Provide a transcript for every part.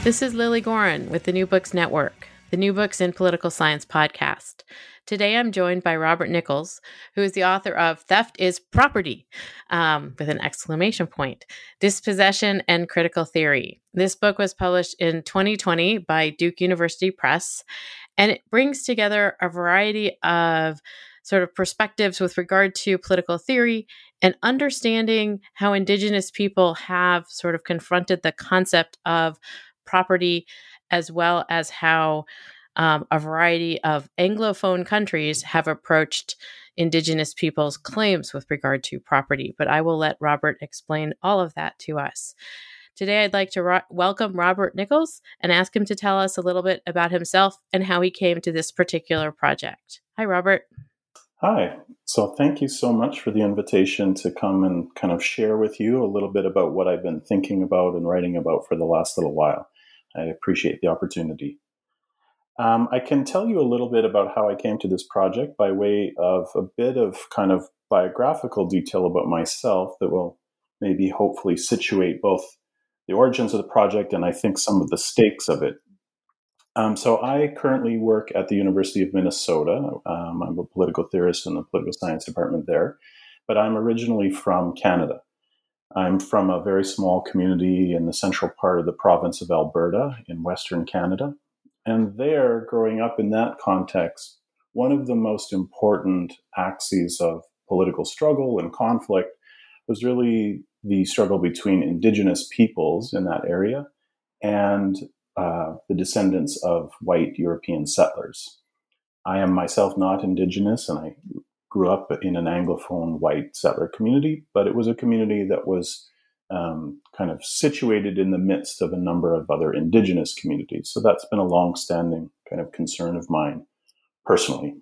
This is Lily Gorin with the New Books Network, the New Books in Political Science podcast. Today I'm joined by Robert Nichols, who is the author of Theft is Property, with an exclamation point, Dispossession and Critical Theory. This book was published in 2020 by Duke University Press, and it brings together a variety of sort of perspectives with regard to political theory and understanding how Indigenous people have sort of confronted the concept of property, as well as how a variety of Anglophone countries have approached Indigenous people's claims with regard to property. But I will let Robert explain all of that to us. Today, I'd like to welcome Robert Nichols and ask him to tell us a little bit about himself and how he came to this particular project. Hi, Robert. Hi. So thank you so much for the invitation to come and kind of share with you a little bit about what I've been thinking about and writing about for the last little while. I appreciate the opportunity. I can tell you a little bit about how I came to this project by way of a bit of kind of biographical detail about myself that will maybe hopefully situate both the origins of the project and I think some of the stakes of it. So I currently work at the University of Minnesota. I'm a political theorist in the political science department there, but I'm originally from Canada. I'm from a very small community in the central part of the province of Alberta in Western Canada. And there, growing up in that context, one of the most important axes of political struggle and conflict was really the struggle between Indigenous peoples in that area and the descendants of white European settlers. I am myself not Indigenous, and I grew up in an Anglophone white settler community, but it was a community that was kind of situated in the midst of a number of other Indigenous communities. So that's been a long-standing kind of concern of mine personally.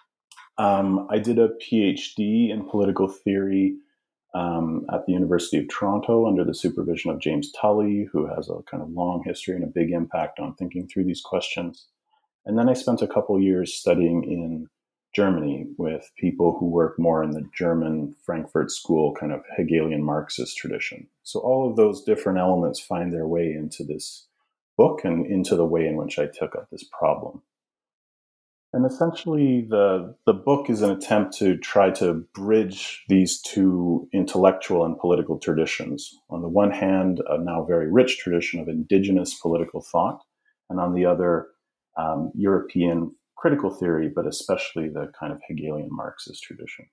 I did a PhD in political theory at the University of Toronto under the supervision of James Tully, who has a kind of long history and a big impact on thinking through these questions. And then I spent a couple years studying in Germany with people who work more in the German Frankfurt School kind of Hegelian Marxist tradition. So all of those different elements find their way into this book and into the way in which I took up this problem. And essentially, the book is an attempt to try to bridge these two intellectual and political traditions. On the one hand, a now very rich tradition of Indigenous political thought, and on the other, European critical theory, but especially the kind of Hegelian Marxist tradition.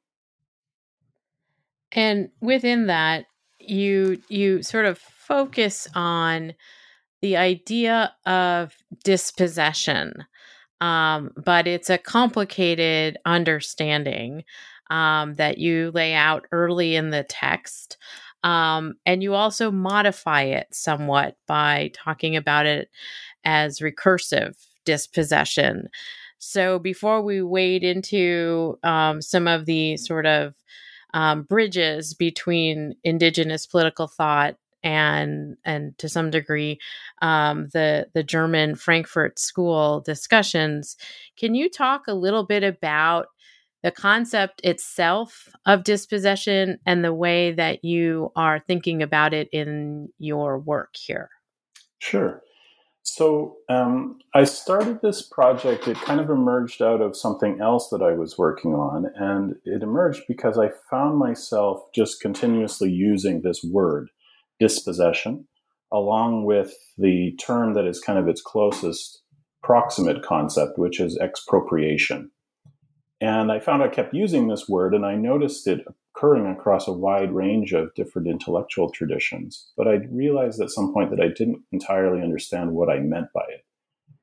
And within that, you sort of focus on the idea of dispossession. But it's a complicated understanding that you lay out early in the text. And you also modify it somewhat by talking about it as recursive dispossession. So before we wade into some of the sort of bridges between Indigenous political thought and to some degree the German Frankfurt School discussions, can you talk a little bit about the concept itself of dispossession and the way that you are thinking about it in your work here? Sure. So I started this project. It kind of emerged out of something else that I was working on. And it emerged because I found myself just continuously using this word, dispossession, along with the term that is kind of its closest proximate concept, which is expropriation. And I found I kept using this word, and I noticed it occurring across a wide range of different intellectual traditions. But I realized at some point that I didn't entirely understand what I meant by it.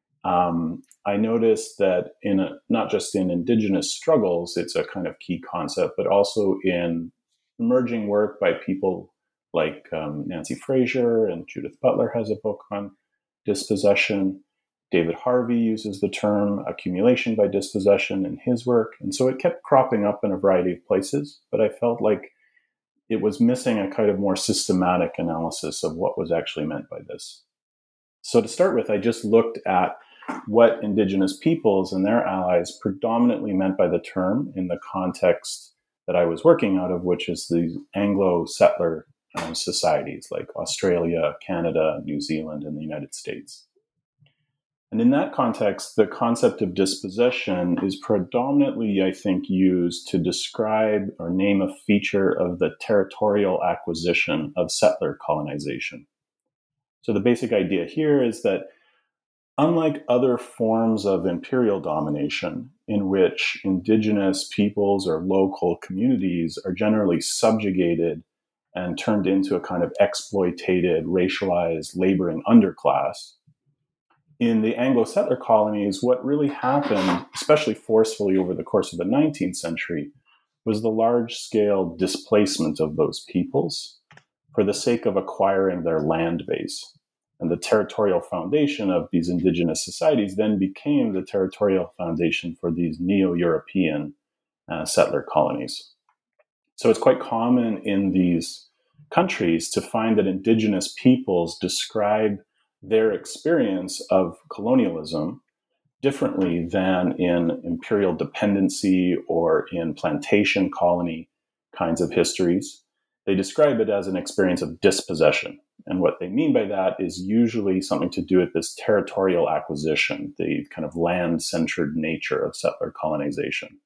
I noticed that not just in Indigenous struggles, it's a kind of key concept, but also in emerging work by people like Nancy Fraser, and Judith Butler has a book on dispossession. David Harvey uses the term accumulation by dispossession in his work. And so it kept cropping up in a variety of places, but I felt like it was missing a kind of more systematic analysis of what was actually meant by this. So to start with, I just looked at what Indigenous peoples and their allies predominantly meant by the term in the context that I was working out of, which is the Anglo-settler societies like Australia, Canada, New Zealand, and the United States. And in that context, the concept of dispossession is predominantly, I think, used to describe or name a feature of the territorial acquisition of settler colonization. So the basic idea here is that unlike other forms of imperial domination, in which indigenous peoples or local communities are generally subjugated and turned into a kind of exploitated, racialized, laboring underclass, in the Anglo-settler colonies, what really happened, especially forcefully over the course of the 19th century, was the large-scale displacement of those peoples for the sake of acquiring their land base. And the territorial foundation of these indigenous societies then became the territorial foundation for these neo-European settler colonies. So it's quite common in these countries to find that indigenous peoples describe their experience of colonialism differently than in imperial dependency or in plantation colony kinds of histories. They describe it as an experience of dispossession. And what they mean by that is usually something to do with this territorial acquisition, the kind of land-centered nature of settler colonization.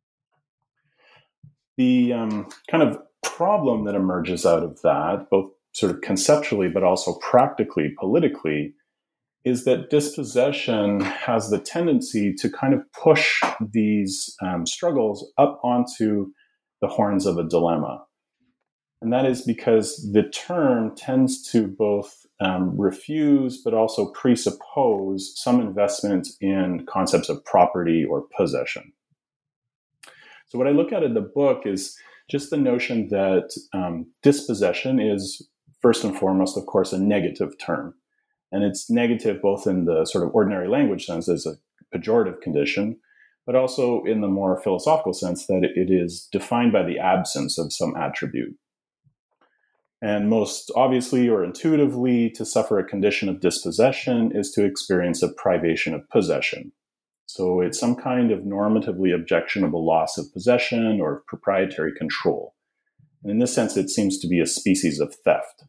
The kind of problem that emerges out of that, both sort of conceptually, but also practically, politically, is that dispossession has the tendency to kind of push these struggles up onto the horns of a dilemma. And that is because the term tends to both refuse, but also presuppose some investment in concepts of property or possession. So what I look at in the book is just the notion that dispossession is, first and foremost, of course, a negative term. And it's negative both in the sort of ordinary language sense as a pejorative condition, but also in the more philosophical sense that it is defined by the absence of some attribute. And most obviously or intuitively, to suffer a condition of dispossession is to experience a privation of possession. So it's some kind of normatively objectionable loss of possession or proprietary control. And in this sense, it seems to be a species of theft.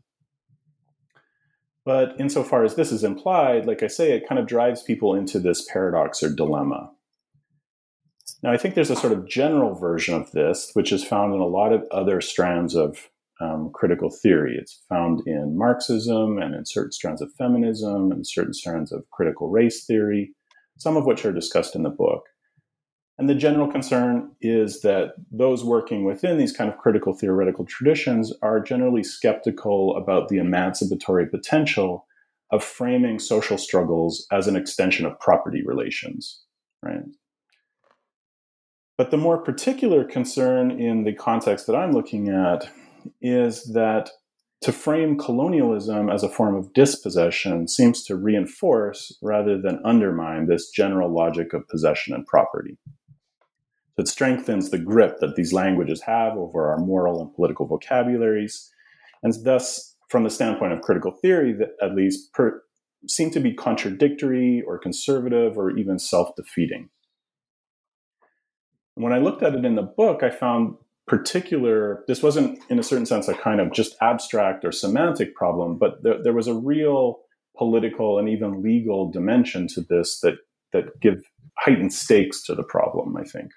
But insofar as this is implied, like I say, it kind of drives people into this paradox or dilemma. Now, I think there's a sort of general version of this, which is found in a lot of other strands of critical theory. It's found in Marxism and in certain strands of feminism and certain strands of critical race theory, some of which are discussed in the book. And the general concern is that those working within these kind of critical theoretical traditions are generally skeptical about the emancipatory potential of framing social struggles as an extension of property relations, right? But the more particular concern in the context that I'm looking at is that to frame colonialism as a form of dispossession seems to reinforce rather than undermine this general logic of possession and property. So it strengthens the grip that these languages have over our moral and political vocabularies, and thus, from the standpoint of critical theory, that at least seem to be contradictory or conservative or even self-defeating. When I looked at it in the book, I found this wasn't in a certain sense a kind of just abstract or semantic problem, but there was a real political and even legal dimension to this that give heightened stakes to the problem, I think.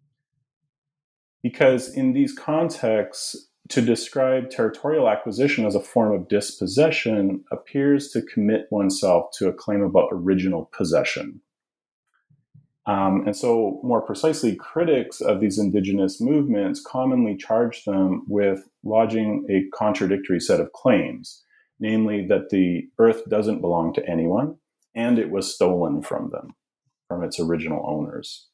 Because in these contexts, to describe territorial acquisition as a form of dispossession appears to commit oneself to a claim about original possession. And so, more precisely, critics of these indigenous movements commonly charge them with lodging a contradictory set of claims, namely that the earth doesn't belong to anyone and it was stolen from them, from its original owners.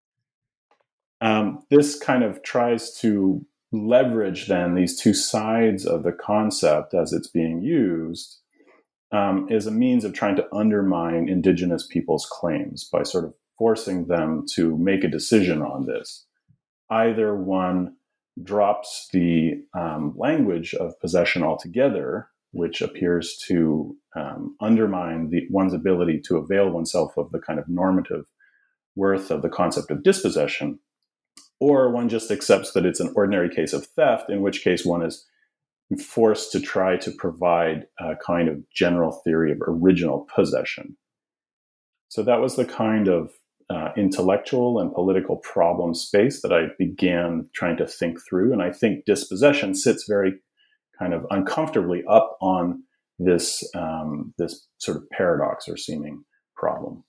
This kind of tries to leverage then these two sides of the concept as it's being used as a means of trying to undermine indigenous people's claims by sort of forcing them to make a decision on this. Either one drops the language of possession altogether, which appears to undermine one's ability to avail oneself of the kind of normative worth of the concept of dispossession, or one just accepts that it's an ordinary case of theft, in which case one is forced to try to provide a kind of general theory of original possession. So that was the kind of intellectual and political problem space that I began trying to think through. And I think dispossession sits very kind of uncomfortably up on this sort of paradox or seeming problem.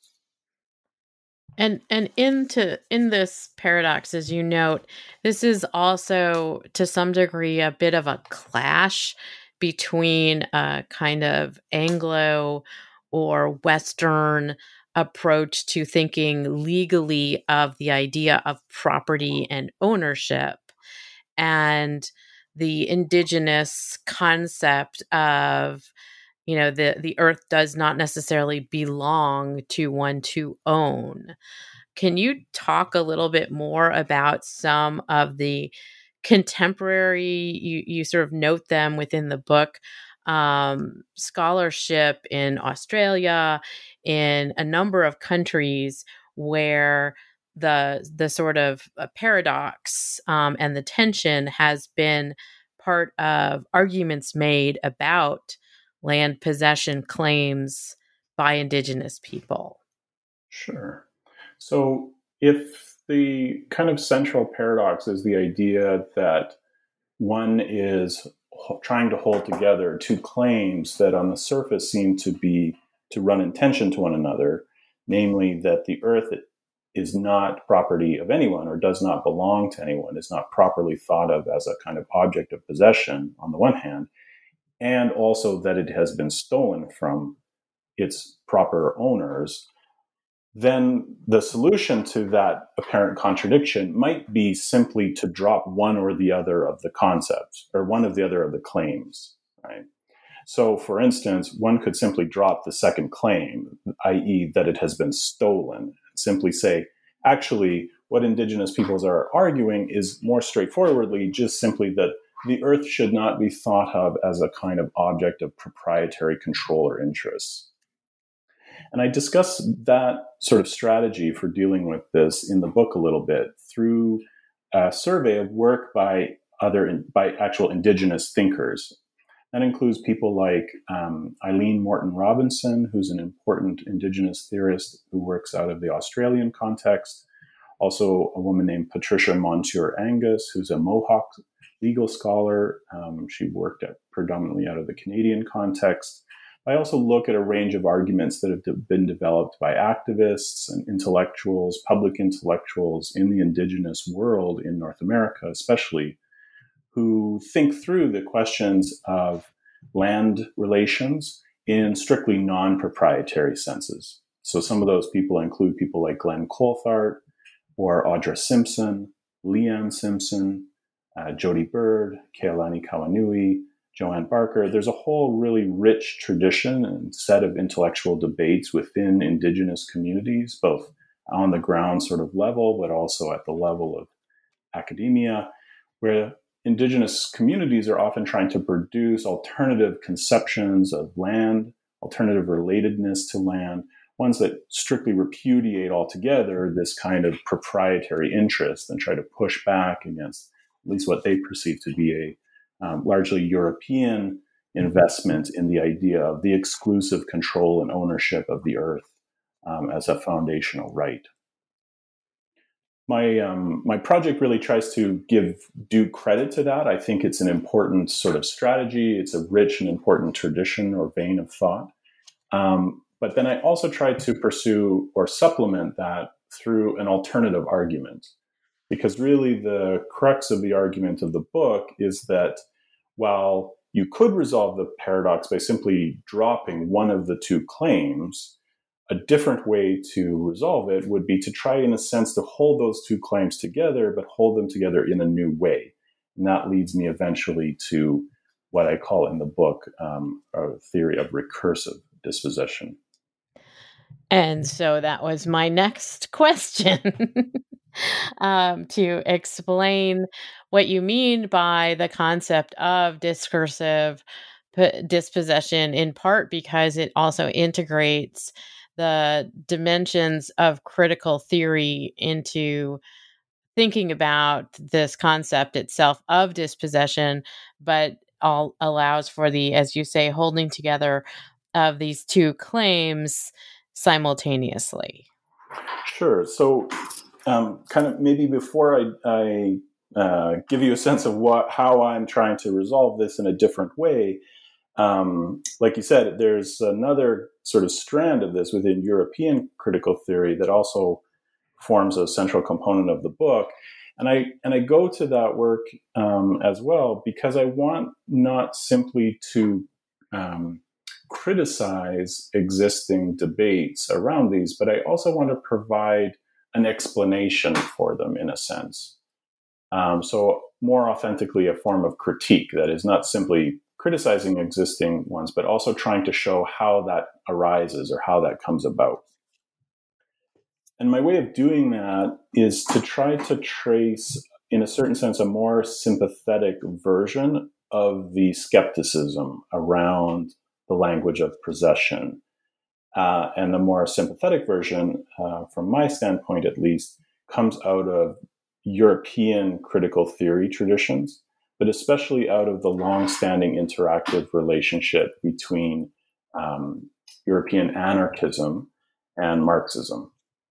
And in this paradox, as you note, this is also to some degree a bit of a clash between a kind of Anglo or Western approach to thinking legally of the idea of property and ownership, and the indigenous concept of, the earth does not necessarily belong to one to own. Can you talk a little bit more about some of the contemporary, you sort of note them within the book, scholarship in Australia, in a number of countries where the sort of paradox and the tension has been part of arguments made about land possession claims by Indigenous people? Sure. So if the kind of central paradox is the idea that one is trying to hold together two claims that on the surface seem to run in tension to one another, namely that the earth is not property of anyone or does not belong to anyone, is not properly thought of as a kind of object of possession on the one hand, and also that it has been stolen from its proper owners, then the solution to that apparent contradiction might be simply to drop one or the other of the concepts or one of the other of the claims, right? So, for instance, one could simply drop the second claim, i.e., that it has been stolen, simply say, actually, what Indigenous peoples are arguing is more straightforwardly just simply that the earth should not be thought of as a kind of object of proprietary control or interest. And I discuss that sort of strategy for dealing with this in the book a little bit through a survey of work by actual Indigenous thinkers. That includes people like Eileen Morton Robinson, who's an important Indigenous theorist who works out of the Australian context. Also, a woman named Patricia Montour Angus, who's a Mohawk legal scholar. She worked predominantly out of the Canadian context. I also look at a range of arguments that have been developed by activists and intellectuals, public intellectuals in the Indigenous world in North America, especially, who think through the questions of land relations in strictly non-proprietary senses. So some of those people include people like Glenn Coulthart or Audra Simpson, Leanne Simpson, Jody Bird, Kealani Kawanui, Joanne Barker. There's a whole really rich tradition and set of intellectual debates within Indigenous communities, both on the ground sort of level, but also at the level of academia, where Indigenous communities are often trying to produce alternative conceptions of land, alternative relatedness to land, ones that strictly repudiate altogether this kind of proprietary interest and try to push back against at least what they perceive to be a largely European investment in the idea of the exclusive control and ownership of the earth as a foundational right. My project really tries to give due credit to that. I think it's an important sort of strategy. It's a rich and important tradition or vein of thought. But then I also try to pursue or supplement that through an alternative argument. Because really the crux of the argument of the book is that while you could resolve the paradox by simply dropping one of the two claims, a different way to resolve it would be to try, in a sense, to hold those two claims together, but hold them together in a new way. And that leads me eventually to what I call in the book a theory of recursive dispossession. And so that was my next question. To explain what you mean by the concept of discursive dispossession, in part because it also integrates the dimensions of critical theory into thinking about this concept itself of dispossession, but all allows for the, as you say, holding together of these two claims simultaneously? Sure. So, kind of maybe before I give you a sense of how I'm trying to resolve this in a different way, like you said, there's another sort of strand of this within European critical theory that also forms a central component of the book. And I go to that work as well because I want not simply to criticize existing debates around these, but I also want to provide an explanation for them in a sense. So more authentically, a form of critique that is not simply criticizing existing ones, but also trying to show how that arises or how that comes about. And my way of doing that is to try to trace, in a certain sense, a more sympathetic version of the skepticism around the language of possession. And the more sympathetic version, from my standpoint at least, comes out of European critical theory traditions, but especially out of the long-standing interactive relationship between European anarchism and Marxism.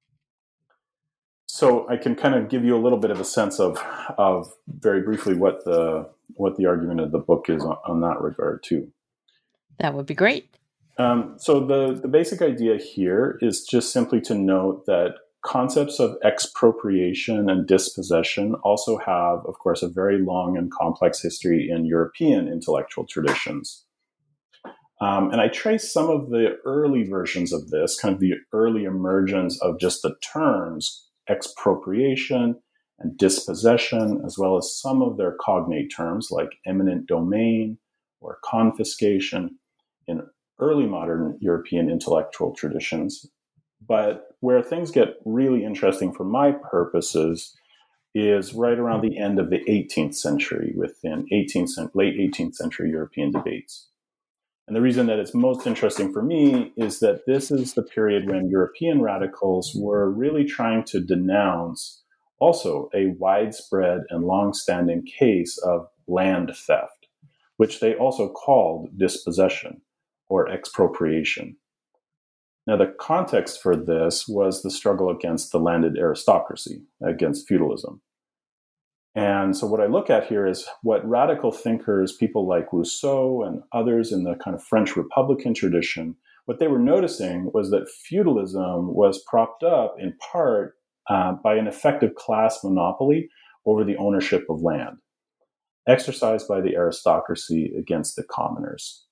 So I can kind of give you a little bit of a sense of very briefly what the argument of the book is on that regard too. That would be great. So the basic idea here is just simply to note that concepts of expropriation and dispossession also have, of course, a very long and complex history in European intellectual traditions. And I trace some of the early versions of this, kind of the early emergence of just the terms expropriation and dispossession, as well as some of their cognate terms like eminent domain or confiscation in early modern European intellectual traditions. But where things get really interesting for my purposes is right around the end of the 18th century, within late 18th century European debates. And the reason that it's most interesting for me is that this is the period when European radicals were really trying to denounce also a widespread and long-standing case of land theft, which they also called dispossession or expropriation. Now, the context for this was the struggle against the landed aristocracy, against feudalism. And so what I look at here is what radical thinkers, people like Rousseau and others in the kind of French Republican tradition, what they were noticing was that feudalism was propped up in part by an effective class monopoly over the ownership of land, exercised by the aristocracy against the commoners.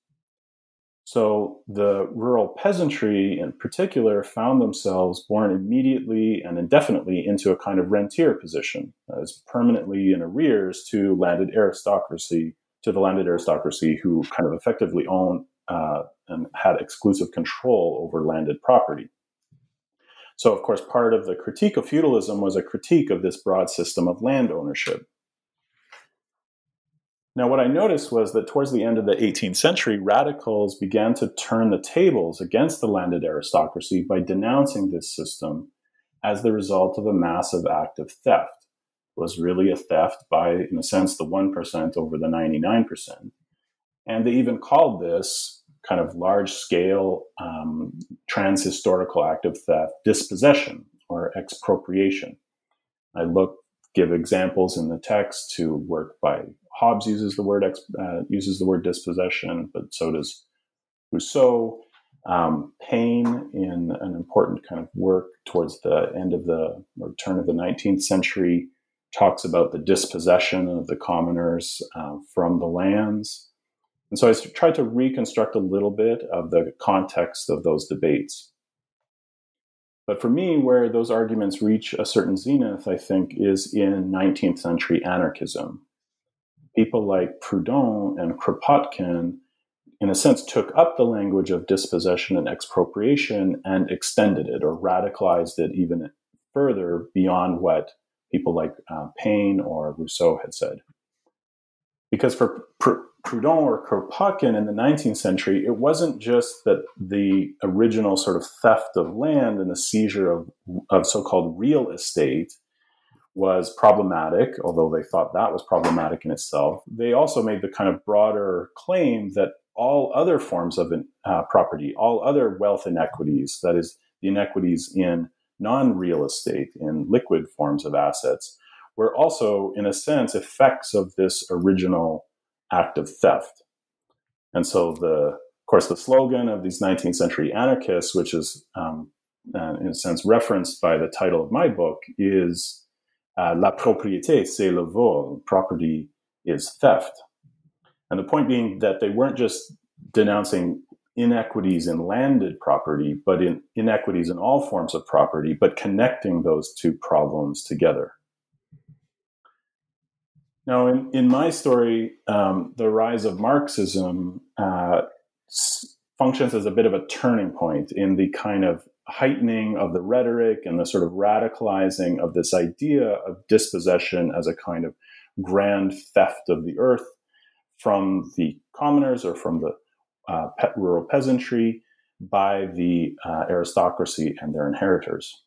So the rural peasantry in particular found themselves born immediately and indefinitely into a kind of rentier position, as permanently in arrears to the landed aristocracy who kind of effectively owned and had exclusive control over landed property. So, of course, part of the critique of feudalism was a critique of this broad system of land ownership. Now, what I noticed was that towards the end of the 18th century, radicals began to turn the tables against the landed aristocracy by denouncing this system as the result of a massive act of theft. It was really a theft by, in a sense, the 1% over the 99%. And they even called this kind of large-scale trans-historical act of theft dispossession or expropriation. I give examples in the text to work by Hobbes uses the word dispossession, but so does Rousseau. Paine, in an important kind of work towards the end of or turn of the 19th century, talks about the dispossession of the commoners from the lands. And so I tried to reconstruct a little bit of the context of those debates. But for me, where those arguments reach a certain zenith, I think, is in 19th century anarchism. People like Proudhon and Kropotkin, in a sense, took up the language of dispossession and expropriation and extended it or radicalized it even further beyond what people like Paine or Rousseau had said. Because for Proudhon or Kropotkin in the 19th century, it wasn't just that the original sort of theft of land and the seizure of so-called real estate was problematic, although they thought that was problematic in itself. They also made the kind of broader claim that all other forms of property, all other wealth inequities, that is, the inequities in non-real estate, in liquid forms of assets, were also, in a sense, effects of this original act of theft. And so, of course, the slogan of these 19th century anarchists, which is, in a sense, referenced by the title of my book, is La propriété, c'est le vol. Property is theft. And the point being that they weren't just denouncing inequities in landed property, but in inequities in all forms of property, but connecting those two problems together. Now, in my story, the rise of Marxism functions as a bit of a turning point in the kind of heightening of the rhetoric and the sort of radicalizing of this idea of dispossession as a kind of grand theft of the earth from the commoners or from the rural peasantry by the aristocracy and their inheritors.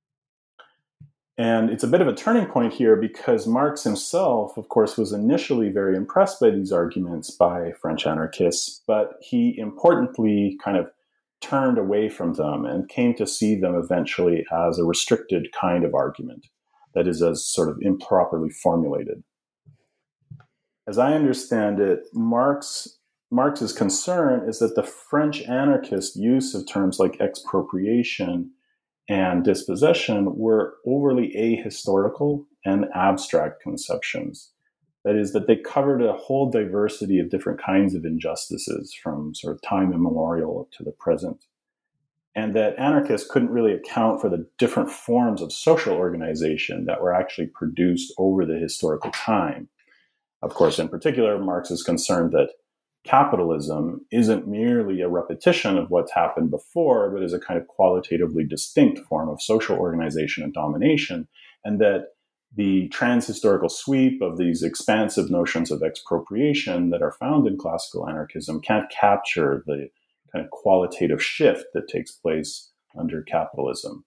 And it's a bit of a turning point here because Marx himself, of course, was initially very impressed by these arguments by French anarchists, but he importantly kind of turned away from them and came to see them eventually as a restricted kind of argument, that is, as sort of improperly formulated. As I understand it, Marx's concern is that the French anarchist use of terms like expropriation and dispossession were overly ahistorical and abstract conceptions. That is, that they covered a whole diversity of different kinds of injustices from sort of time immemorial up to the present. And that anarchists couldn't really account for the different forms of social organization that were actually produced over the historical time. Of course, in particular, Marx is concerned that capitalism isn't merely a repetition of what's happened before, but is a kind of qualitatively distinct form of social organization and domination, and that the transhistorical sweep of these expansive notions of expropriation that are found in classical anarchism can't capture the kind of qualitative shift that takes place under capitalism.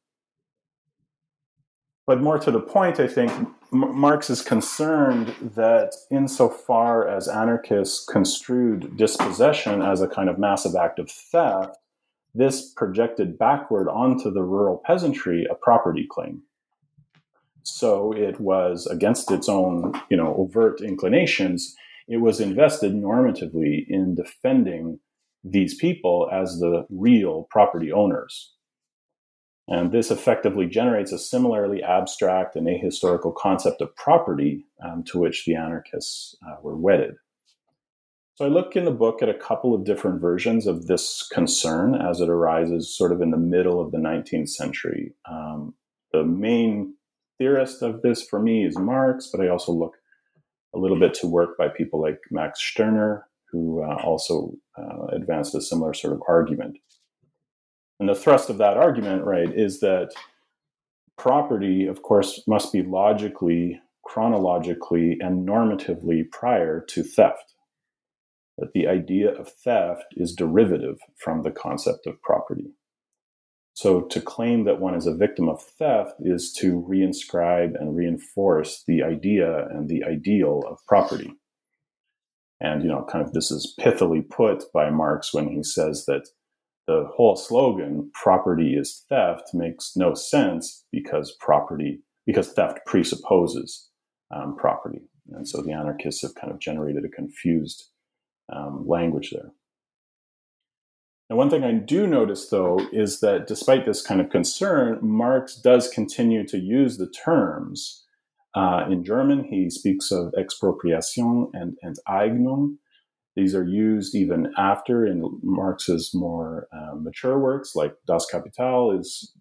But more to the point, I think Marx is concerned that insofar as anarchists construed dispossession as a kind of massive act of theft, this projected backward onto the rural peasantry a property claim. So it was against its own, overt inclinations, it was invested normatively in defending these people as the real property owners. And this effectively generates a similarly abstract and ahistorical concept of property to which the anarchists were wedded. So I look in the book at a couple of different versions of this concern as it arises sort of in the middle of the 19th century. The main theorist of this for me is Marx, but I also look a little bit to work by people like Max Stirner, who also advanced a similar sort of argument. And the thrust of that argument, right, is that property, of course, must be logically, chronologically, and normatively prior to theft. That the idea of theft is derivative from the concept of property. So to claim that one is a victim of theft is to reinscribe and reinforce the idea and the ideal of property. And, kind of this is pithily put by Marx when he says that the whole slogan, property is theft, makes no sense because theft presupposes property. And so the anarchists have kind of generated a confused language there. Now, one thing I do notice, though, is that despite this kind of concern, Marx does continue to use the terms. In German, he speaks of expropriation and Enteignung. These are used even after in Marx's more mature works, like Das Kapital is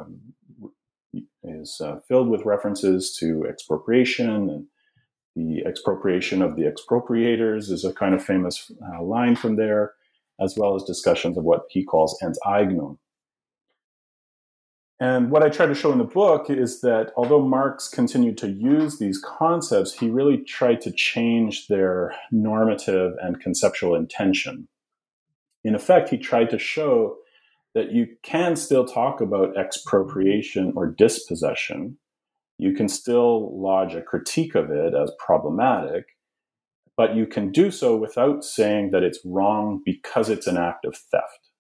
filled with references to expropriation, and the expropriation of the expropriators is a kind of famous line from there, as well as discussions of what he calls Enteignung. And what I try to show in the book is that although Marx continued to use these concepts, he really tried to change their normative and conceptual intention. In effect, he tried to show that you can still talk about expropriation or dispossession, You can still lodge a critique of it as problematic, but you can do so without saying that it's wrong because it's an act of theft.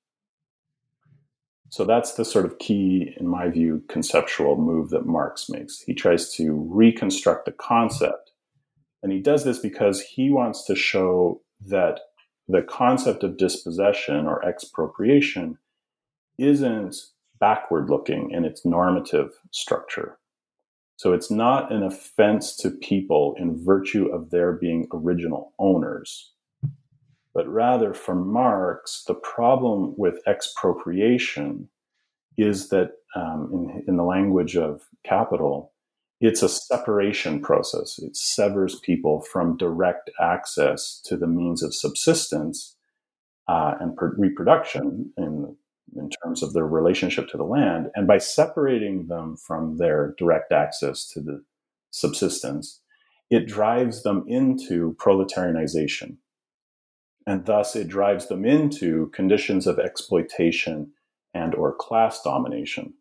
So that's the sort of key, in my view, conceptual move that Marx makes. He tries to reconstruct the concept. And he does this because he wants to show that the concept of dispossession or expropriation isn't backward looking in its normative structure. So it's not an offense to people in virtue of their being original owners. But rather, for Marx, the problem with expropriation is that, in the language of Capital, it's a separation process. It severs people from direct access to the means of subsistence and reproduction in terms of their relationship to the land. And by separating them from their direct access to the subsistence, it drives them into proletarianization. And thus it drives them into conditions of exploitation and or class domination.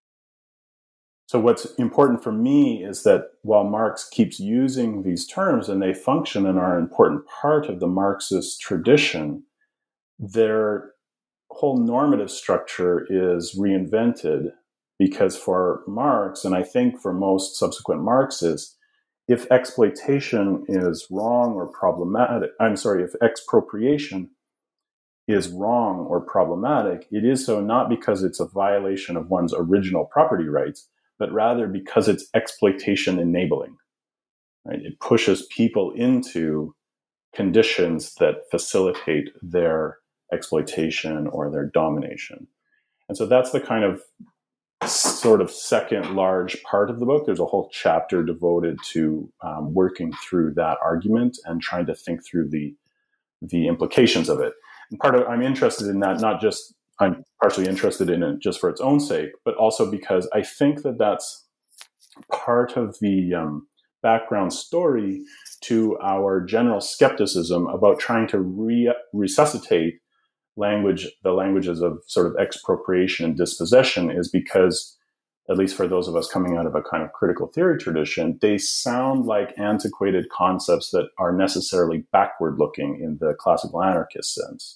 So what's important for me is that while Marx keeps using these terms and they function and are an important part of the Marxist tradition, their whole normative structure is reinvented because for Marx, and I think for most subsequent Marxists, if exploitation is wrong or problematic, if expropriation is wrong or problematic, it is so not because it's a violation of one's original property rights, but rather because it's exploitation enabling. Right? It pushes people into conditions that facilitate their exploitation or their domination. And so that's the kind of sort of second large part of the book. There's a whole chapter devoted to working through that argument and trying to think through the implications of it. And I'm interested in that, not just, I'm partially interested in it just for its own sake, but also because I think that that's part of the background story to our general skepticism about trying to resuscitate the languages of sort of expropriation and dispossession, is because, at least for those of us coming out of a kind of critical theory tradition, they sound like antiquated concepts that are necessarily backward looking in the classical anarchist sense.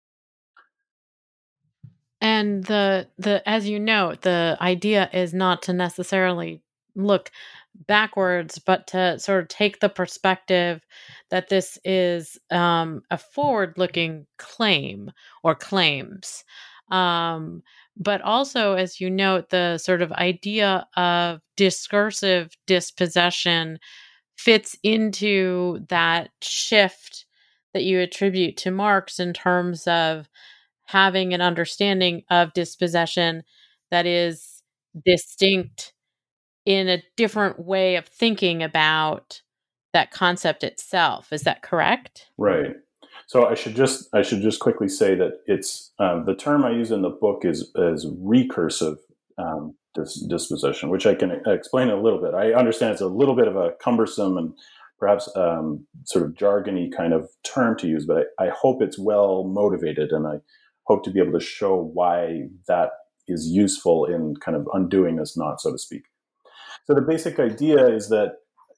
And the as you know, the idea is not to necessarily look backwards, but to sort of take the perspective that this is a forward-looking claim or claims. But also, as you note, the sort of idea of discursive dispossession fits into that shift that you attribute to Marx in terms of having an understanding of dispossession that is distinct in a different way of thinking about that concept itself. Is that correct? Right. So I should just quickly say that it's the term I use in the book is recursive dispossession, which I can explain a little bit. I understand it's a little bit of a cumbersome and perhaps sort of jargony kind of term to use, but I hope it's well motivated, and I hope to be able to show why that is useful in kind of undoing this knot, so to speak. So the basic idea is that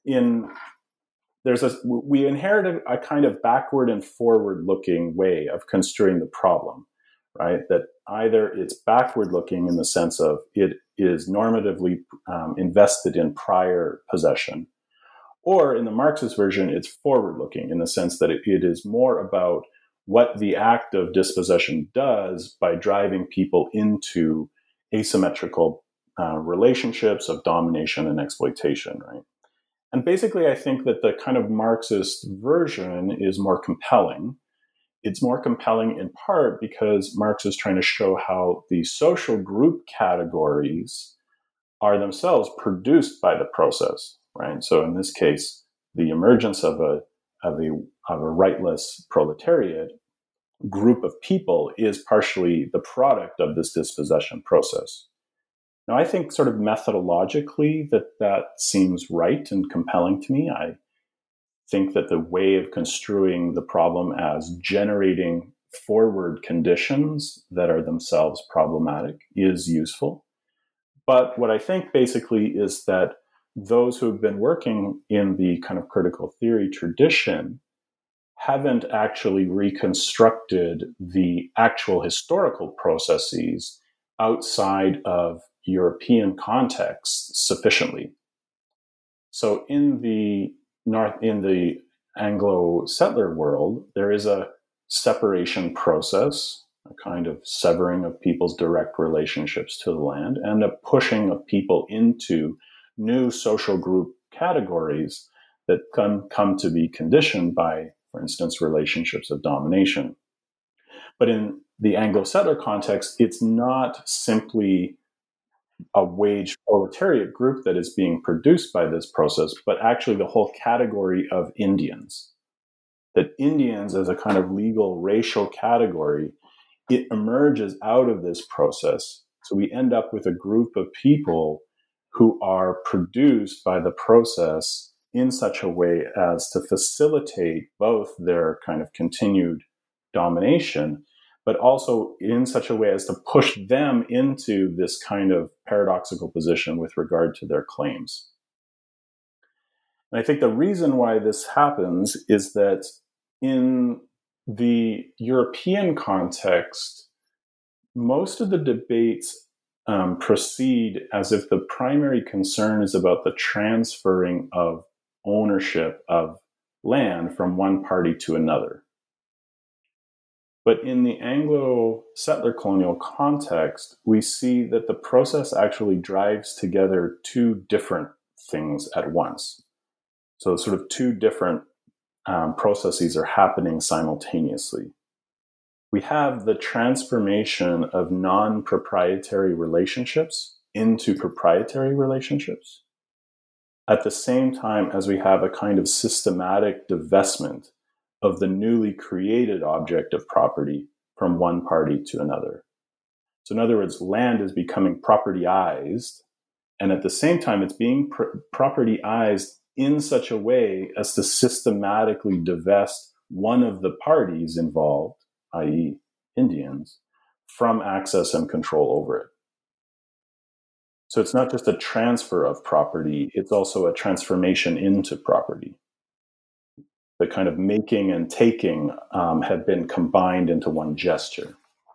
we inherited a kind of backward and forward looking way of construing the problem, right? That either it's backward looking in the sense of it is normatively invested in prior possession, or in the Marxist version, it's forward looking in the sense that it is more about what the act of dispossession does by driving people into asymmetrical relationships of domination and exploitation, right? And basically, I think that the kind of Marxist version is more compelling. It's more compelling in part because Marx is trying to show how the social group categories are themselves produced by the process, right? So in this case, the emergence of a rightless proletariat group of people is partially the product of this dispossession process. Now, I think sort of methodologically that seems right and compelling to me. I think that the way of construing the problem as generating forward conditions that are themselves problematic is useful. But what I think basically is that those who have been working in the kind of critical theory tradition haven't actually reconstructed the actual historical processes outside of European context sufficiently. So in the Anglo-settler world, there is a separation process, a kind of severing of people's direct relationships to the land, and a pushing of people into new social group categories that can come to be conditioned by, for instance, relationships of domination. But in the Anglo-settler context, it's not simply a wage proletariat group that is being produced by this process, but actually the whole category of Indians. That Indians, as a kind of legal racial category, it emerges out of this process. So we end up with a group of people who are produced by the process in such a way as to facilitate both their kind of continued domination, but also in such a way as to push them into this kind of paradoxical position with regard to their claims. And I think the reason why this happens is that in the European context, most of the debates proceed as if the primary concern is about the transferring of ownership of land from one party to another. But in the Anglo-settler colonial context, we see that the process actually drives together two different things at once. So sort of two different processes are happening simultaneously. We have the transformation of non-proprietary relationships into proprietary relationships, at the same time as we have a kind of systematic divestment of the newly created object of property from one party to another. So in other words, land is becoming propertyized, and at the same time, it's being propertyized in such a way as to systematically divest one of the parties involved, i.e. Indians, from access and control over it. So it's not just a transfer of property, it's also a transformation into property. The kind of making and taking have been combined into one gesture.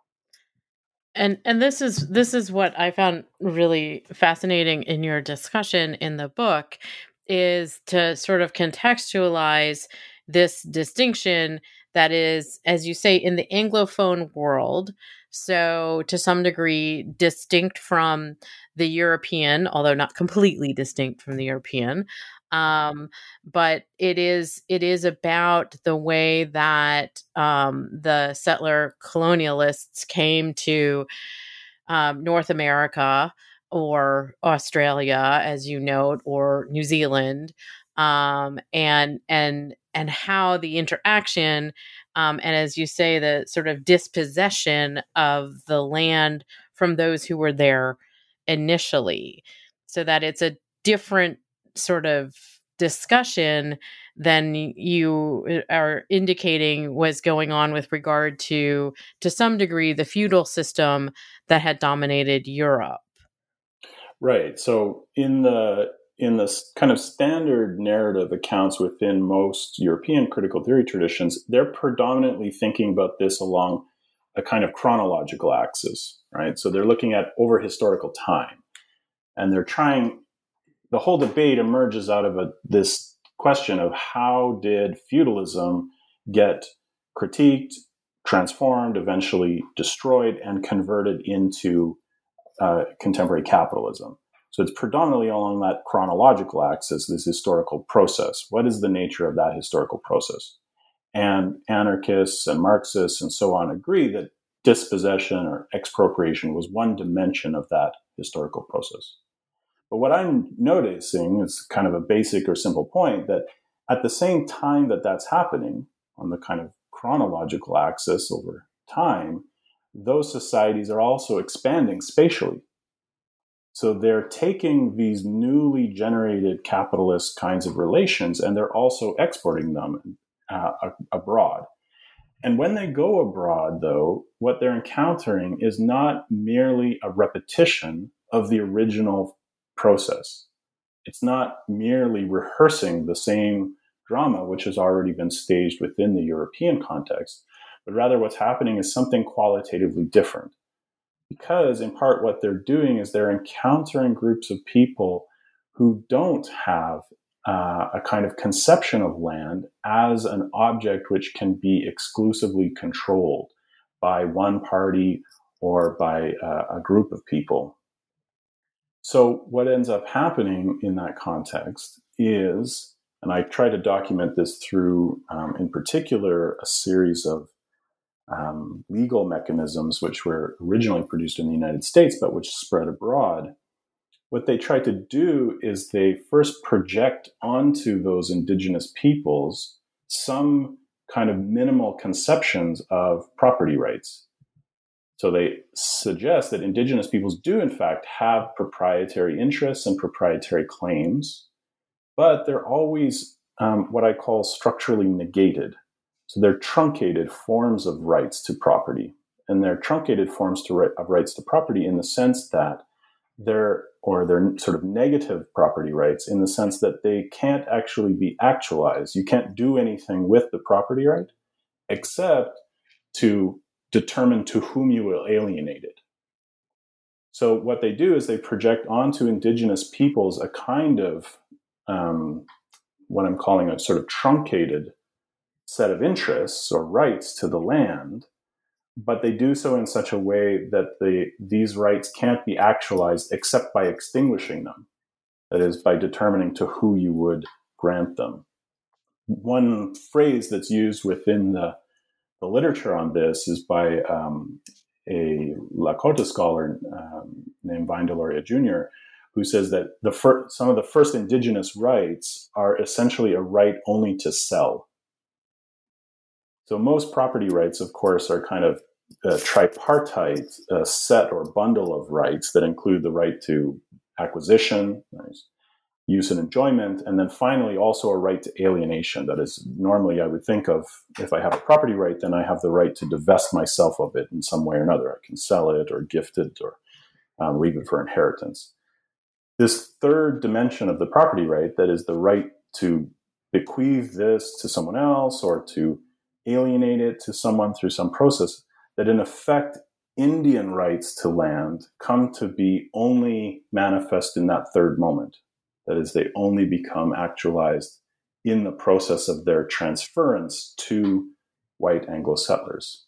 And this is what I found really fascinating in your discussion in the book, is to sort of contextualize this distinction that is, as you say, in the Anglophone world, so to some degree distinct from the European, although not completely distinct from the European. But it is about the way that the settler colonialists came to North America or Australia, as you note, or New Zealand, and how the interaction and, as you say, the sort of dispossession of the land from those who were there initially, so that it's a different sort of discussion than you are indicating was going on with regard to some degree, the feudal system that had dominated Europe. Right. So in the kind of standard narrative accounts within most European critical theory traditions, they're predominantly thinking about this along a kind of chronological axis, right? So they're looking at over historical time, and they're trying. The whole debate emerges out of this question of how did feudalism get critiqued, transformed, eventually destroyed, and converted into contemporary capitalism. So it's predominantly along that chronological axis, this historical process. What is the nature of that historical process? And anarchists and Marxists and so on agree that dispossession or expropriation was one dimension of that historical process. But what I'm noticing is kind of a basic or simple point, that at the same time that that's happening on the kind of chronological axis over time, those societies are also expanding spatially. So they're taking these newly generated capitalist kinds of relations and they're also exporting them abroad. And when they go abroad, though, what they're encountering is not merely a repetition of the original process. it's not merely rehearsing the same drama which has already been staged within the European context, but rather what's happening is something qualitatively different. Because in part what they're doing is they're encountering groups of people who don't have a kind of conception of land as an object which can be exclusively controlled by one party or by a group of people. So what ends up happening in that context is, and I try to document this through, in particular, a series of legal mechanisms which were originally produced in the United States but which spread abroad. What they try to do is they first project onto those indigenous peoples some kind of minimal conceptions of property rights. So they suggest that indigenous peoples do in fact have proprietary interests and proprietary claims, but they're always what I call structurally negated. So they're truncated forms of rights to property, and they're truncated forms of rights to property in the sense that they're sort of negative property rights in the sense that they can't actually be actualized. You can't do anything with the property right except to determine to whom you will alienate it. So what they do is they project onto indigenous peoples a kind of what I'm calling a sort of truncated set of interests or rights to the land, but they do so in such a way that these rights can't be actualized except by extinguishing them. That is, by determining to who you would grant them. One phrase that's used within the literature on this is by a Lakota scholar named Vine Deloria Jr., who says that some of the first indigenous rights are essentially a right only to sell. So most property rights, of course, are kind of a tripartite set or bundle of rights that include the right to acquisition, use and enjoyment, and then finally also a right to alienation. That is, normally I would think of, if I have a property right, then I have the right to divest myself of it in some way or another. I can sell it or gift it or leave it for inheritance. This third dimension of the property right, that is the right to bequeath this to someone else or to alienate it to someone through some process, that in effect, Indian rights to land come to be only manifest in that third moment. That is, they only become actualized in the process of their transference to white Anglo settlers.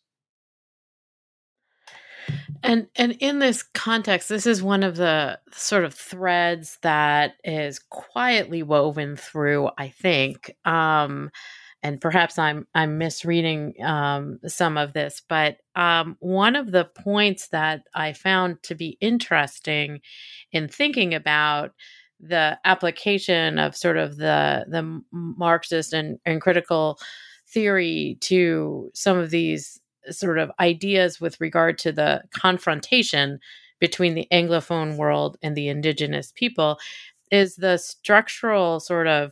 And in this context, this is one of the sort of threads that is quietly woven through, I think. And perhaps I'm misreading some of this, but one of the points that I found to be interesting in thinking about the application of sort of the Marxist and critical theory to some of these sort of ideas with regard to the confrontation between the Anglophone world and the indigenous people is the structural sort of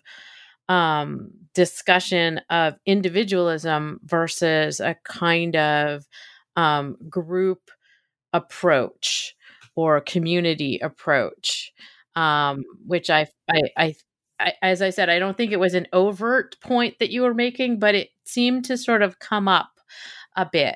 discussion of individualism versus a kind of group approach or community approach, which I, as I said, I don't think it was an overt point that you were making, but it seemed to sort of come up a bit.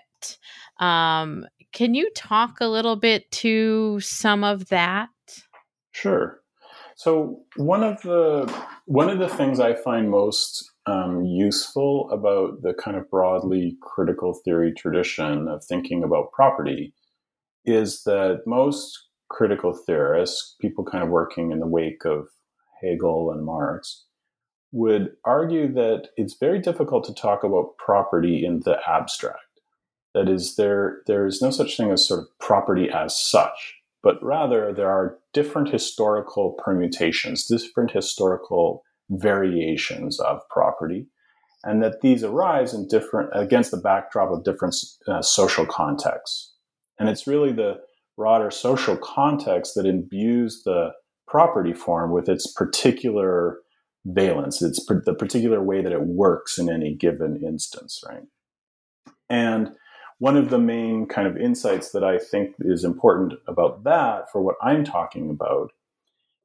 Can you talk a little bit to some of that? Sure. So one of the things I find most useful about the kind of broadly critical theory tradition of thinking about property is that most critical theorists, people kind of working in the wake of Hegel and Marx, would argue that it's very difficult to talk about property in the abstract. That is, there is no such thing as sort of property as such, but rather there are different historical permutations, different historical variations of property, and that these arise against the backdrop of different social contexts. And it's really the broader social context that imbues the property form with its particular valence, the particular way that it works in any given instance, right? And one of the main kind of insights that I think is important about that for what I'm talking about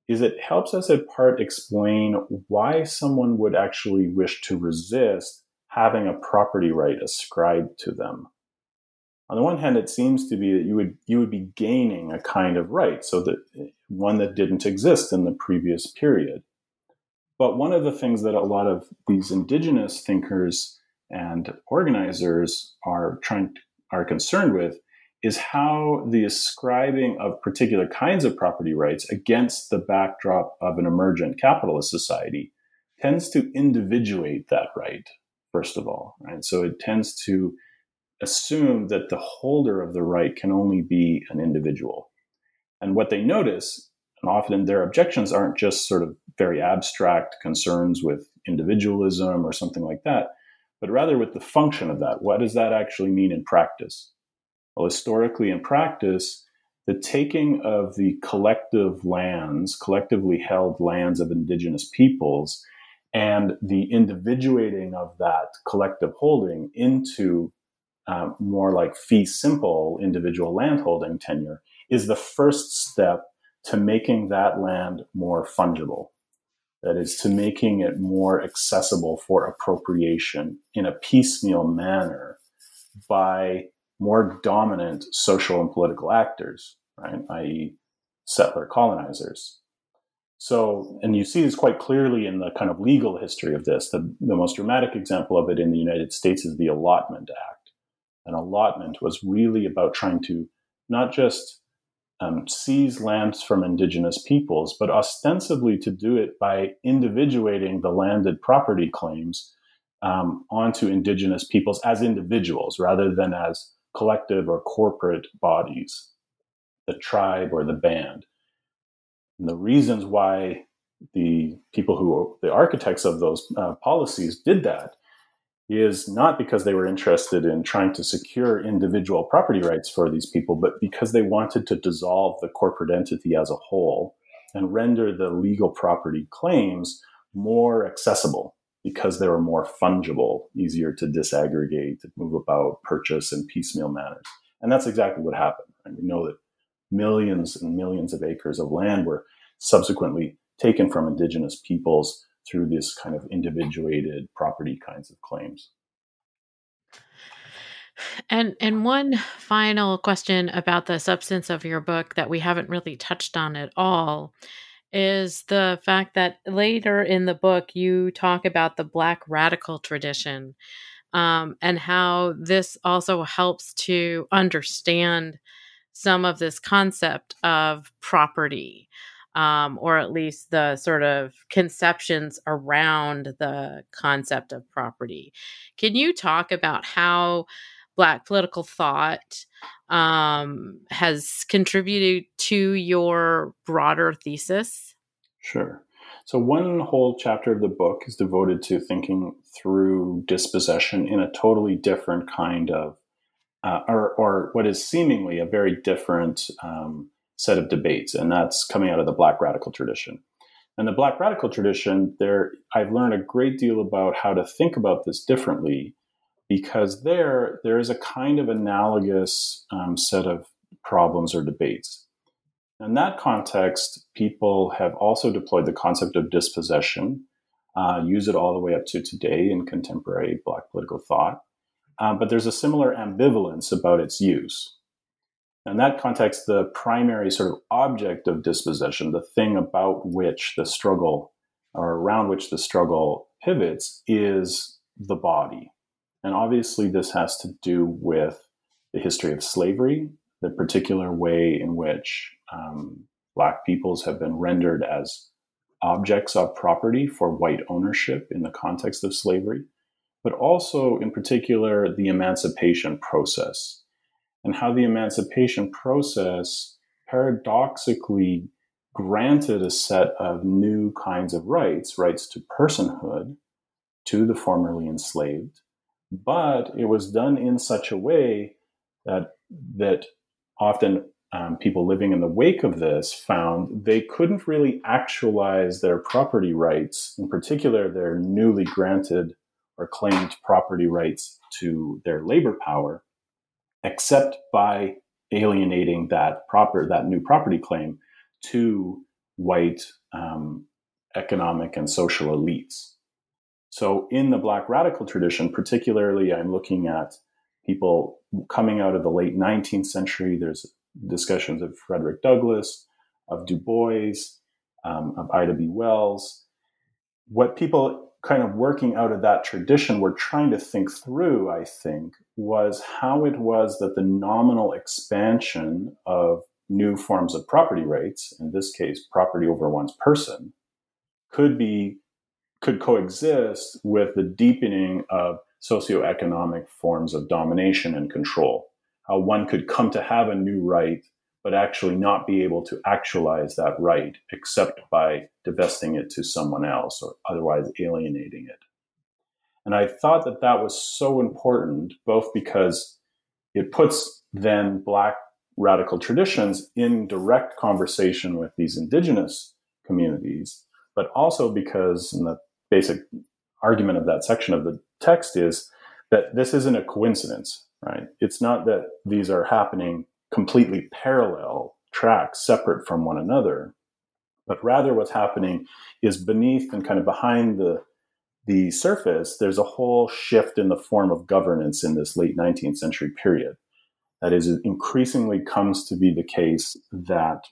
is it helps us in part explain why someone would actually wish to resist having a property right ascribed to them. On the one hand, it seems to be that you would be gaining a kind of right, so that one that didn't exist in the previous period. But one of the things that a lot of these indigenous thinkers and organizers are concerned with is how the ascribing of particular kinds of property rights against the backdrop of an emergent capitalist society tends to individuate that right, first of all, right? So it tends to assume that the holder of the right can only be an individual. And what they notice, and often their objections aren't just sort of very abstract concerns with individualism or something like that, but rather with the function of that. What does that actually mean in practice? Well, historically in practice, the taking of the collective lands, collectively held lands of indigenous peoples, and the individuating of that collective holding into more like fee simple individual landholding tenure is the first step to making that land more fungible. That is, to making it more accessible for appropriation in a piecemeal manner by more dominant social and political actors, right? i.e. settler colonizers. So, and you see this quite clearly in the kind of legal history of this. The most dramatic example of it in the United States is the Allotment Act. An allotment was really about trying to not just seize lands from indigenous peoples, but ostensibly to do it by individuating the landed property claims onto indigenous peoples as individuals rather than as collective or corporate bodies, the tribe or the band. And the reasons why the people who, the architects of those policies did that is not because they were interested in trying to secure individual property rights for these people, but because they wanted to dissolve the corporate entity as a whole and render the legal property claims more accessible because they were more fungible, easier to disaggregate, to move about, purchase in piecemeal manners. And that's exactly what happened. And we know that millions and millions of acres of land were subsequently taken from indigenous peoples through this kind of individuated property kinds of claims. And one final question about the substance of your book that we haven't really touched on at all is the fact that later in the book you talk about the Black radical tradition, and how this also helps to understand some of this concept of property, or at least the sort of conceptions around the concept of property. Can you talk about how Black political thought has contributed to your broader thesis? Sure. So one whole chapter of the book is devoted to thinking through dispossession in a totally different kind of, or what is seemingly a very different set of debates, and that's coming out of the Black radical tradition. And the Black radical tradition, I've learned a great deal about how to think about this differently, because there is a kind of analogous set of problems or debates. In that context, people have also deployed the concept of dispossession, use it all the way up to today in contemporary Black political thought. But there's a similar ambivalence about its use. In that context, the primary sort of object of dispossession, the thing about which the struggle or around which the struggle pivots, is the body. And obviously this has to do with the history of slavery, the particular way in which Black peoples have been rendered as objects of property for white ownership in the context of slavery, but also in particular the emancipation process, and how the emancipation process paradoxically granted a set of new kinds of rights to personhood to the formerly enslaved, but it was done in such a way that often people living in the wake of this found they couldn't really actualize their property rights, in particular their newly granted or claimed property rights to their labor power, except by alienating that new property claim to white economic and social elites. So in the Black radical tradition, particularly, I'm looking at people coming out of the late 19th century. There's discussions of Frederick Douglass, of Du Bois, of Ida B. Wells. What people kind of working out of that tradition were trying to think through, I think, was how it was that the nominal expansion of new forms of property rights, in this case, property over one's person, could coexist with the deepening of socioeconomic forms of domination and control. How one could come to have a new right, but actually not be able to actualize that right except by divesting it to someone else or otherwise alienating it. And I thought that that was so important, both because it puts then Black radical traditions in direct conversation with these indigenous communities, but also because, and the basic argument of that section of the text is that this isn't a coincidence, right? It's not that these are happening completely parallel tracks separate from one another, but rather what's happening is beneath and kind of behind the surface, there's a whole shift in the form of governance in this late 19th century period. That is, it increasingly comes to be the case that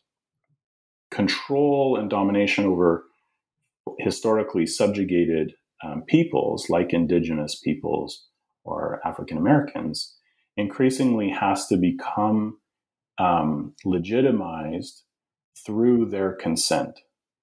control and domination over historically subjugated peoples like indigenous peoples or African Americans increasingly has to become legitimized through their consent.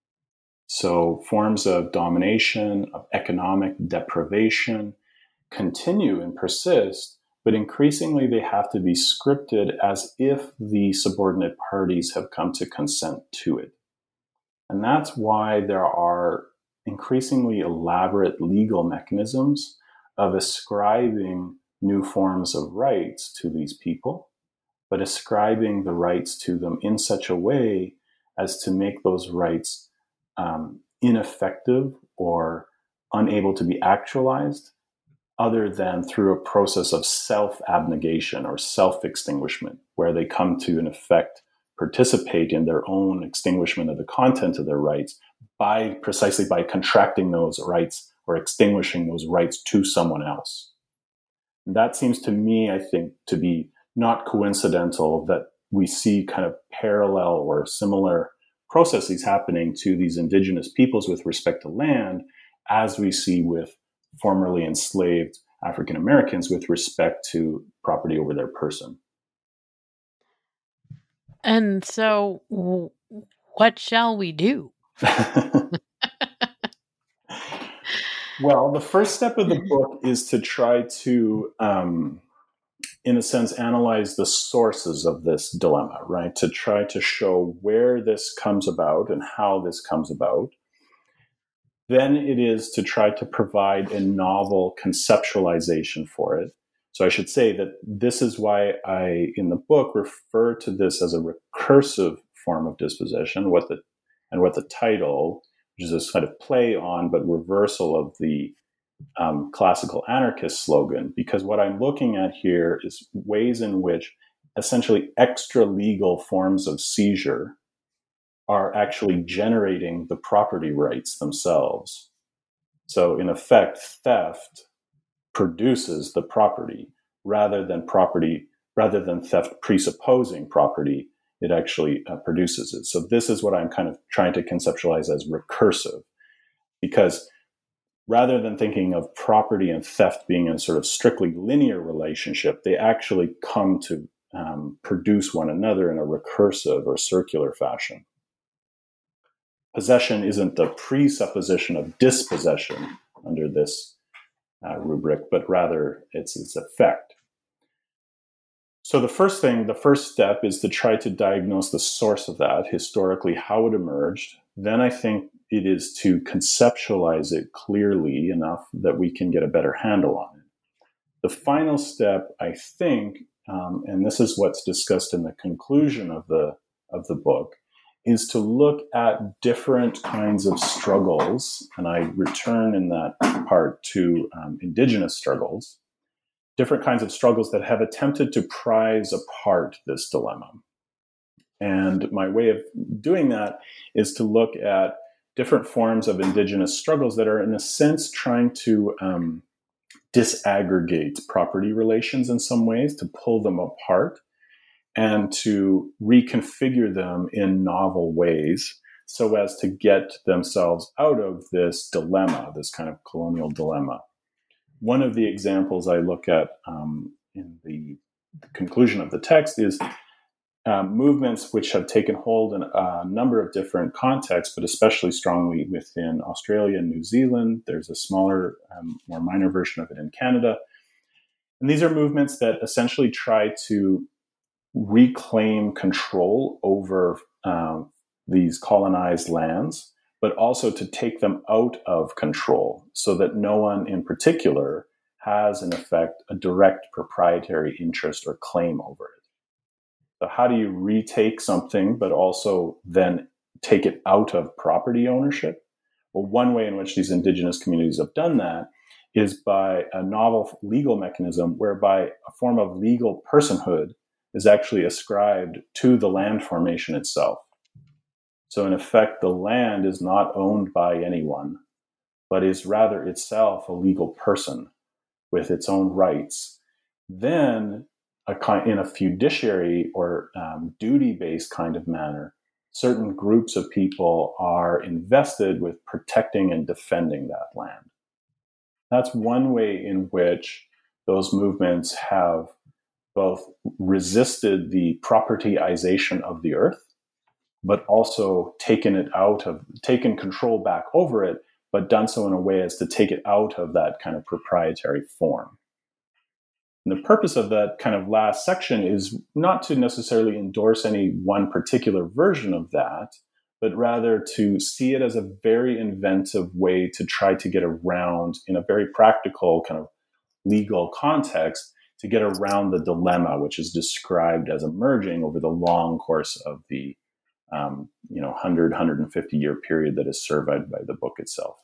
So forms of domination, of economic deprivation continue and persist, but increasingly they have to be scripted as if the subordinate parties have come to consent to it. And that's why there are increasingly elaborate legal mechanisms of ascribing new forms of rights to these people, but ascribing the rights to them in such a way as to make those rights ineffective or unable to be actualized other than through a process of self-abnegation or self-extinguishment, where they come to, in effect, participate in their own extinguishment of the content of their rights precisely by contracting those rights or extinguishing those rights to someone else. And that seems to me, I think, to be not coincidental that we see kind of parallel or similar processes happening to these indigenous peoples with respect to land as we see with formerly enslaved African Americans with respect to property over their person. And so what shall we do? Well, the first step of the book is to try to, in a sense, analyze the sources of this dilemma, right? To try to show where this comes about and how this comes about. Then it is to try to provide a novel conceptualization for it. So I should say that this is why I, in the book, refer to this as a recursive form of dispossession, what the title, which is this kind of play on but reversal of the classical anarchist slogan, because what I'm looking at here is ways in which essentially extra-legal forms of seizure are actually generating the property rights themselves. So in effect, theft produces the property rather than theft presupposing property. It actually produces it. So this is what I'm kind of trying to conceptualize as recursive, because rather than thinking of property and theft being in a sort of strictly linear relationship, they actually come to produce one another in a recursive or circular fashion. Possession isn't the presupposition of dispossession under this rubric, but rather it's its effect. So the first step is to try to diagnose the source of that, historically, how it emerged. Then I think it is to conceptualize it clearly enough that we can get a better handle on it. The final step, I think, and this is what's discussed in the conclusion of the book, is to look at different kinds of struggles, and I return in that part to indigenous struggles, different kinds of struggles that have attempted to prize apart this dilemma. And my way of doing that is to look at different forms of Indigenous struggles that are, in a sense, trying to disaggregate property relations in some ways, to pull them apart and to reconfigure them in novel ways so as to get themselves out of this dilemma, this kind of colonial dilemma. One of the examples I look at in the conclusion of the text is movements which have taken hold in a number of different contexts, but especially strongly within Australia and New Zealand. There's a smaller, more minor version of it in Canada. And these are movements that essentially try to reclaim control over these colonized lands, but also to take them out of control so that no one in particular has, in effect, a direct proprietary interest or claim over it. So how do you retake something, but also then take it out of property ownership? Well, one way in which these Indigenous communities have done that is by a novel legal mechanism whereby a form of legal personhood is actually ascribed to the land formation itself. So in effect, the land is not owned by anyone, but is rather itself a legal person with its own rights. Then, in a fiduciary or duty-based kind of manner, certain groups of people are invested with protecting and defending that land. That's one way in which those movements have both resisted the propertyization of the earth, but also taken control back over it, but done so in a way as to take it out of that kind of proprietary form. And the purpose of that kind of last section is not to necessarily endorse any one particular version of that, but rather to see it as a very inventive way to try to get around, in a very practical kind of legal context, to get around the dilemma, which is described as emerging over the long course of the 100, 150-year period that is surveyed by the book itself.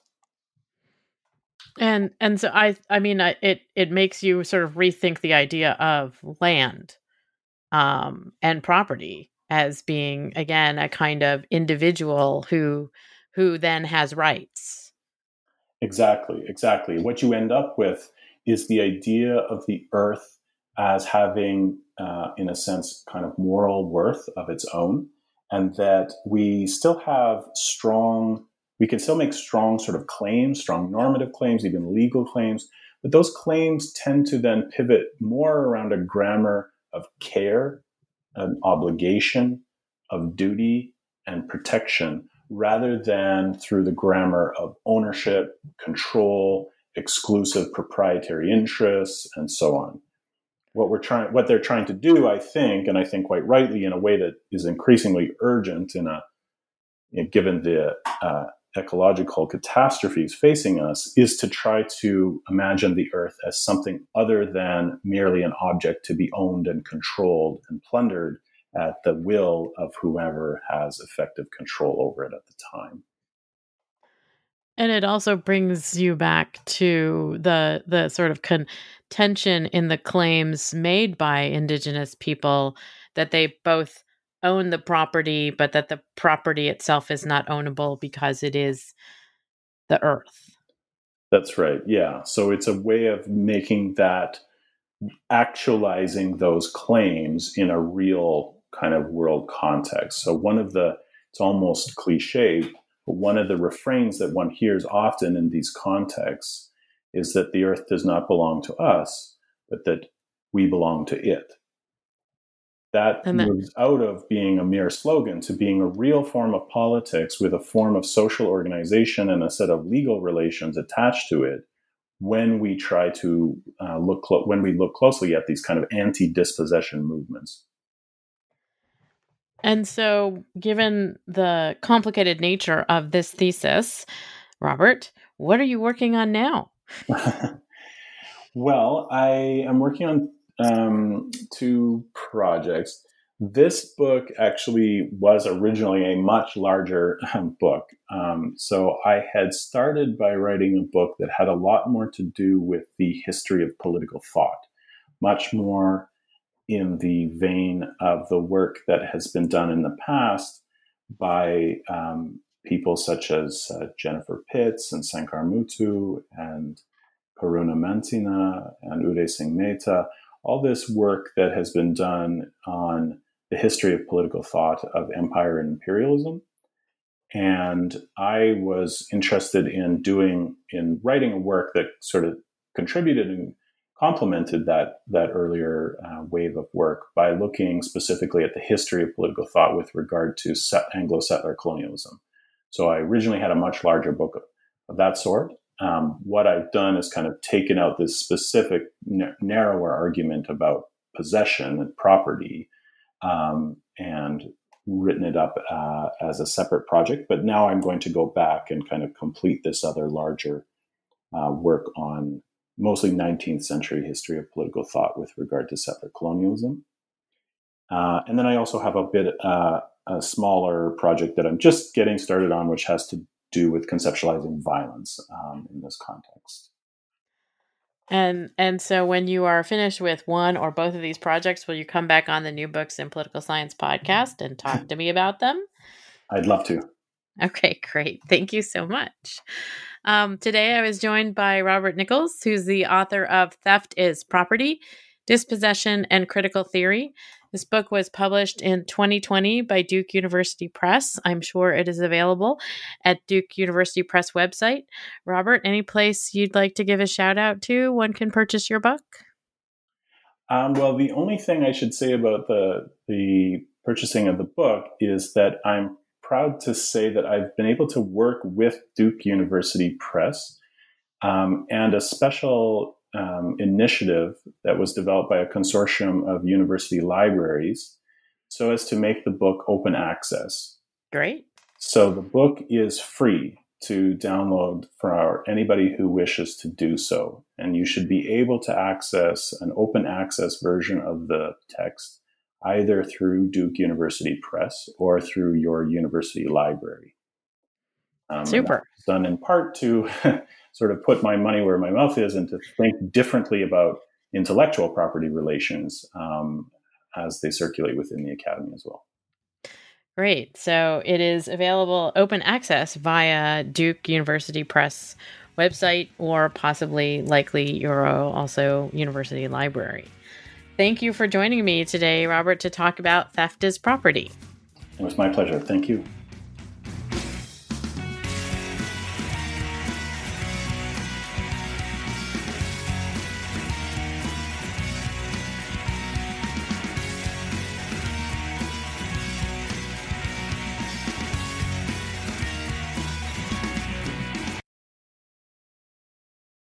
And so I mean, it makes you sort of rethink the idea of land and property as being, again, a kind of individual who then has rights. Exactly. What you end up with is the idea of the earth as having, in a sense, kind of moral worth of its own, and that we can still make strong sort of claims, strong normative claims, even legal claims, but those claims tend to then pivot more around a grammar of care, an obligation, of duty and protection, rather than through the grammar of ownership, control, exclusive proprietary interests, and so on. What they're trying to do, I think, and I think quite rightly, in a way that is increasingly urgent given the ecological catastrophes facing us, is to try to imagine the earth as something other than merely an object to be owned and controlled and plundered at the will of whoever has effective control over it at the time. And it also brings you back to the sort of contention in the claims made by Indigenous people that they both own the property, but that the property itself is not ownable because it is the earth. That's right. Yeah. So it's a way of making that, actualizing those claims in a real kind of world context. So it's almost cliche, but one of the refrains that one hears often in these contexts is that the earth does not belong to us, but that we belong to it. That moves out of being a mere slogan to being a real form of politics with a form of social organization and a set of legal relations attached to it, when we try to look closely at these kind of anti-dispossession movements. And so, given the complicated nature of this thesis, Robert, what are you working on now? Well, I am working on two projects. This book actually was originally a much larger book. So I had started by writing a book that had a lot more to do with the history of political thought, much more in the vein of the work that has been done in the past by people such as Jennifer Pitts and Sankar Muthu and Karuna Mantina and Uday Singh Mehta, all this work that has been done on the history of political thought of empire and imperialism. And I was interested in writing a work that sort of contributed and complemented that earlier wave of work by looking specifically at the history of political thought with regard to Anglo-settler colonialism. So I originally had a much larger book of that sort. What I've done is kind of taken out this specific narrower argument about possession and property and written it up as a separate project. But now I'm going to go back and kind of complete this other larger work on mostly 19th century history of political thought with regard to settler colonialism. And then I also have a smaller project that I'm just getting started on, which has to do with conceptualizing violence in this context. And so when you are finished with one or both of these projects, will you come back on the New Books in Political Science podcast and talk to me about them? I'd love to. Okay, great. Thank you so much. Today I was joined by Robert Nichols, who's the author of Theft is Property, Dispossession and Critical Theory. This book was published in 2020 by Duke University Press. I'm sure it is available at Duke University Press website. Robert, any place you'd like to give a shout out to one can purchase your book? Well, the only thing I should say about the purchasing of the book is that I'm proud to say that I've been able to work with Duke University Press and a special initiative that was developed by a consortium of university libraries so as to make the book open access. Great. So the book is free to download for anybody who wishes to do so. And you should be able to access an open access version of the text either through Duke University Press or through your university library. Super. Done in part to sort of put my money where my mouth is and to think differently about intellectual property relations as they circulate within the academy as well. Great. So it is available open access via Duke University Press website or likely your also university library. Thank you for joining me today, Robert, to talk about Theft is Property. It was my pleasure. Thank you.